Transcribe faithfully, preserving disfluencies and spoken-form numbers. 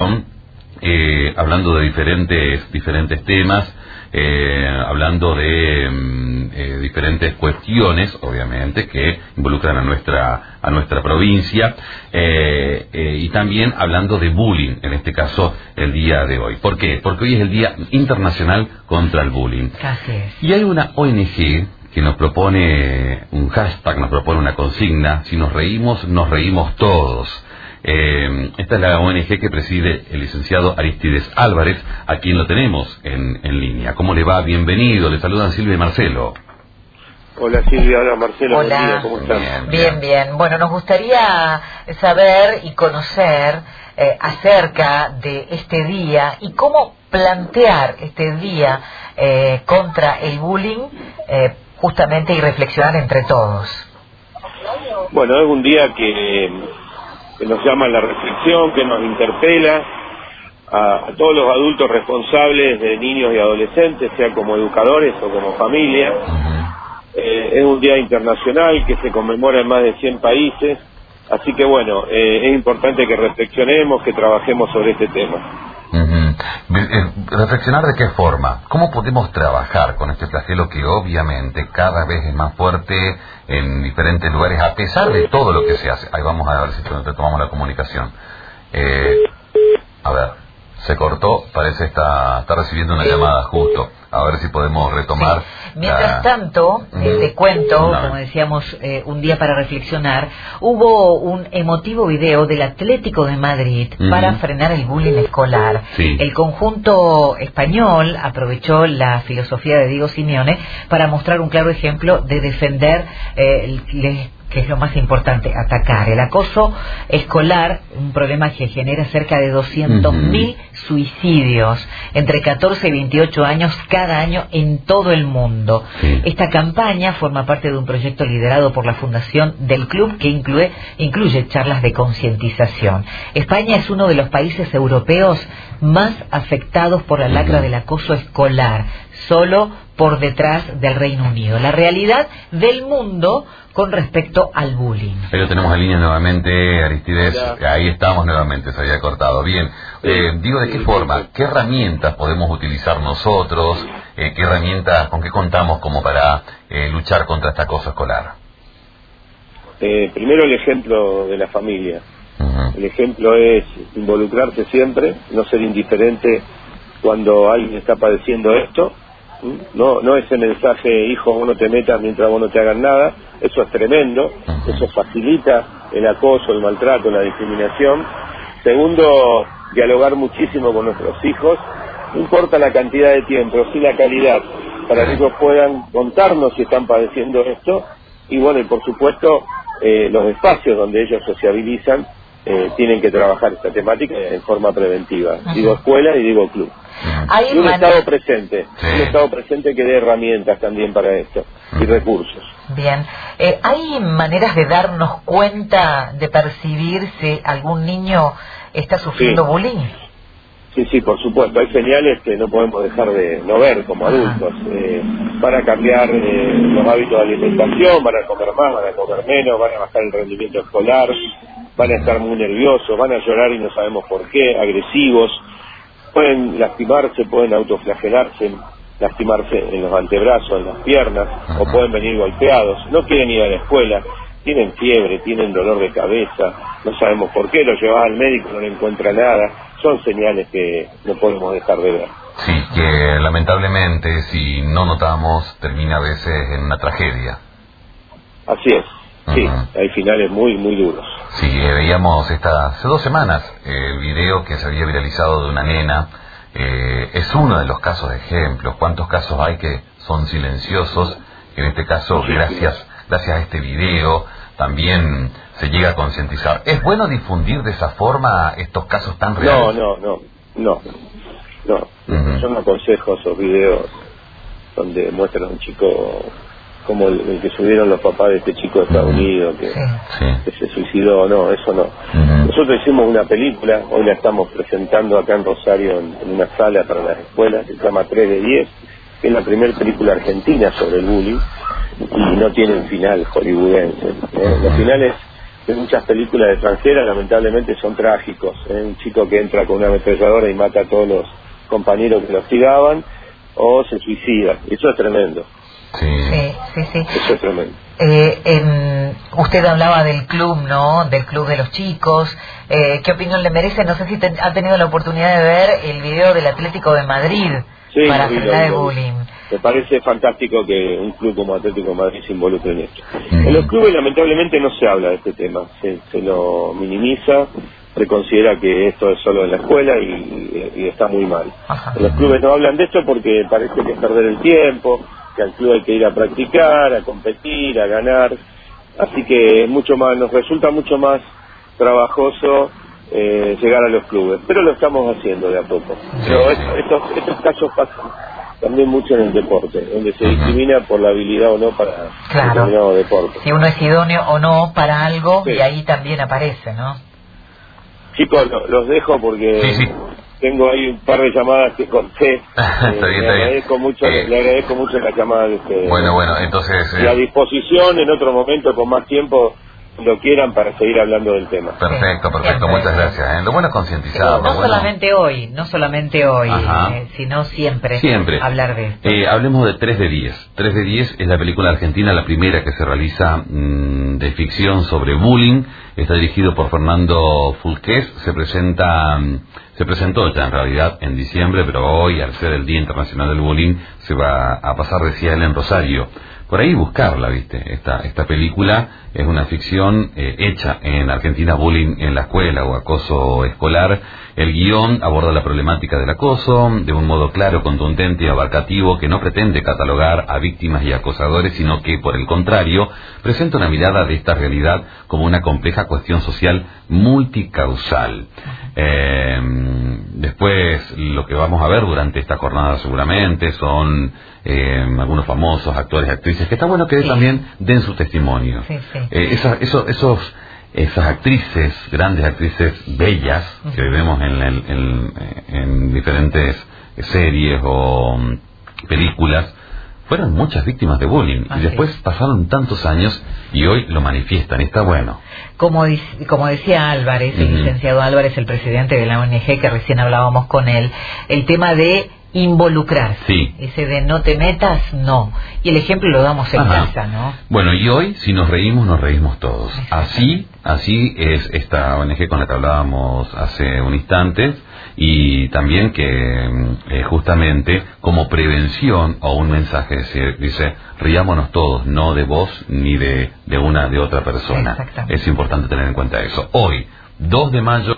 eh, hablando de diferentes diferentes temas, eh, hablando de eh, diferentes cuestiones, obviamente, que involucran a nuestra a nuestra provincia, eh, eh, y también hablando de bullying, en este caso, el día de hoy. ¿Por qué? Porque hoy es el Día Internacional contra el Bullying. Así es. Y hay una O N G que nos propone un hashtag, nos propone una consigna: si nos reímos, nos reímos todos. Eh, esta es la O N G que preside el licenciado Aristides Álvarez, a quien lo tenemos en, en línea. ¿Cómo le va? Bienvenido. Le saludan Silvia y Marcelo. Hola Silvia, hola Marcelo. Hola. Buen día, ¿cómo están? Bien, bien, bien. Bueno, nos gustaría saber y conocer eh, acerca de este día y cómo plantear este día eh, contra el bullying, eh, justamente, y reflexionar entre todos. Bueno, es un día que, que nos llama a la reflexión, que nos interpela a, a todos los adultos responsables de niños y adolescentes, sea como educadores o como familia. Eh, es un día internacional que se conmemora en más de cien países, así que bueno, eh, es importante que reflexionemos, que trabajemos sobre este tema. Uh-huh. ¿Reflexionar de qué forma? ¿Cómo podemos trabajar con este flagelo que obviamente cada vez es más fuerte en diferentes lugares, a pesar de todo lo que se hace? Ahí vamos a ver si retomamos la comunicación. Eh, a ver, se cortó, parece está está recibiendo una llamada justo. A ver si podemos retomar. Sí. Mientras la... tanto, eh, te cuento, no. como decíamos, eh, un día para reflexionar, hubo un emotivo video del Atlético de Madrid uh-huh. para frenar el bullying escolar. Sí. El conjunto español aprovechó la filosofía de Diego Simeone para mostrar un claro ejemplo de defender eh, el, que es lo más importante, atacar el acoso escolar, un problema que genera cerca de doscientos mil uh-huh. suicidios entre catorce y veintiocho años cada año en todo el mundo. Sí. Esta campaña forma parte de un proyecto liderado por la Fundación del Club que incluye, incluye charlas de concientización. España es uno de los países europeos más afectados por la lacra uh-huh. del acoso escolar, solo por detrás del Reino Unido. La realidad del mundo con respecto al bullying. Ahí lo tenemos en línea nuevamente, Aristides. Ya. Ahí estamos nuevamente, se había cortado. Bien, eh, digo, ¿de qué forma? ¿Qué herramientas podemos utilizar nosotros? Eh, ¿Qué herramientas, con qué contamos como para eh, luchar contra esta acoso escolar? Eh, primero el ejemplo de la familia. Uh-huh. El ejemplo es involucrarse siempre, no ser indiferente cuando alguien está padeciendo esto. No, no ese mensaje, hijo, vos no te metas mientras vos no te hagan nada. Eso es tremendo, uh-huh. eso facilita el acoso, el maltrato, la discriminación. Segundo, dialogar muchísimo con nuestros hijos, no importa la cantidad de tiempo, sí la calidad, para que ellos puedan contarnos si están padeciendo esto. Y bueno, y por supuesto, eh, los espacios donde ellos sociabilizan eh, tienen que trabajar esta temática en forma preventiva. Uh-huh. Digo escuela y digo club. Hay y un man... Estado presente, sí. un Estado presente que dé herramientas también para esto, y recursos. Bien, eh, ¿hay maneras de darnos cuenta, de percibir si algún niño está sufriendo sí. bullying? Sí, sí, por supuesto, hay señales que no podemos dejar de no ver como adultos. Eh, van a cambiar eh, los hábitos de alimentación, van a comer más, van a comer menos, van a bajar el rendimiento escolar, van a estar muy nerviosos, van a llorar y no sabemos por qué, agresivos. Pueden lastimarse, pueden autoflagelarse, lastimarse en los antebrazos, en las piernas, uh-huh. o pueden venir golpeados. No quieren ir a la escuela, tienen fiebre, tienen dolor de cabeza, no sabemos por qué, lo llevas al médico, no le encuentra nada. Son señales que no podemos dejar de ver. Sí, que lamentablemente, si no notamos, termina a veces en una tragedia. Así es. Sí, uh-huh. hay finales muy, muy duros. Sí, eh, veíamos esta, hace dos semanas eh, el video que se había viralizado de una nena. Eh, es uno de los casos de ejemplos. ¿Cuántos casos hay que son silenciosos? En este caso, sí, gracias, sí. gracias a este video, también se llega a concientizar. ¿Es bueno difundir de esa forma estos casos tan reales? No, no, no, no. no. Uh-huh. Yo no aconsejo esos videos donde muestran a un chico como el, el que subieron los papás de este chico de Estados uh-huh. Unidos que, sí. que se suicidó. No, eso no. Uh-huh. Nosotros hicimos una película, hoy la estamos presentando acá en Rosario en, en una sala para las escuelas, se llama tres de diez, que es la primera película argentina sobre el bullying y no tiene un final hollywoodense. ¿eh? Los finales de muchas películas extranjeras, lamentablemente son trágicos, ¿eh? Un chico que entra con una ametralladora y mata a todos los compañeros que lo hostigaban, o se suicida. Eso es tremendo. Sí, sí, sí. sí. Eso es tremendo. Eh, en, usted hablaba del club, ¿no? Del club de los chicos. Eh, ¿Qué opinión le merece? No sé si te, ha tenido la oportunidad de ver el video del Atlético de Madrid sí, para sí, frenar el lo, bullying. Me parece fantástico que un club como Atlético de Madrid se involucre en esto. Mm. En los clubes lamentablemente no se habla de este tema, se, se lo minimiza, se considera que esto es solo en la escuela y, y está muy mal. Ajá. En los clubes no hablan de esto porque parece que es perder el tiempo, que al club hay que ir a practicar, a competir, a ganar, así que es mucho más, nos resulta mucho más trabajoso eh, llegar a los clubes, pero lo estamos haciendo de a poco. Pero esto, estos, estos casos pasan también mucho en el deporte, donde se discrimina por la habilidad o no para claro. determinado deporte. Si uno es idóneo o no para algo, sí. y ahí también aparece, ¿no? Chicos, lo, los dejo porque sí, sí. tengo ahí un par de llamadas que corté. Eh, está bien, le, está agradezco bien. Mucho, Eh, le agradezco mucho la llamada de ustedes. Bueno, bueno, entonces... Eh, y a disposición en otro momento con más tiempo, lo quieran para seguir hablando del tema. Perfecto, perfecto, sí, muchas gracias. ¿eh? Lo bueno es concientizar. Sí, no bueno. solamente hoy, no solamente hoy, eh, sino siempre, siempre hablar de esto. Eh, hablemos de tres de diez. tres de diez es la película argentina, la primera que se realiza mmm, de ficción sobre bullying. Está dirigido por Fernando Fulqués. Se presenta, se presentó ya en realidad en diciembre, pero hoy, al ser el Día Internacional del Bullying, se va a pasar, decía él, en Rosario. Por ahí buscarla, ¿viste? Esta, esta película es una ficción eh, hecha en Argentina, bullying en la escuela o acoso escolar. El guión aborda la problemática del acoso de un modo claro, contundente y abarcativo que no pretende catalogar a víctimas y acosadores, sino que, por el contrario, presenta una mirada de esta realidad como una compleja cuestión social multicausal. Eh, después, lo que vamos a ver durante esta jornada seguramente son eh, algunos famosos actores y actrices, que está bueno que sí. también den su testimonio. Sí, sí. Eh, esa, eso, esos, esas actrices, grandes actrices bellas, uh-huh. que vemos en, en, en, en diferentes series o um, películas, fueron muchas víctimas de bullying. Así y después es. pasaron tantos años y hoy lo manifiestan, y está bueno. Como, como decía Álvarez, el uh-huh. licenciado Álvarez, el presidente de la O N G, que recién hablábamos con él, el tema de involucrarse, sí. ese de no te metas, no, y el ejemplo lo damos en Ajá. casa, ¿no? Bueno, y hoy si nos reímos, nos reímos todos. Así, así es esta O N G con la que hablábamos hace un instante, y también que eh, justamente como prevención o un mensaje dice, dice riámonos todos, no de vos ni de, de una de otra persona. Es importante tener en cuenta eso. Hoy, dos de mayo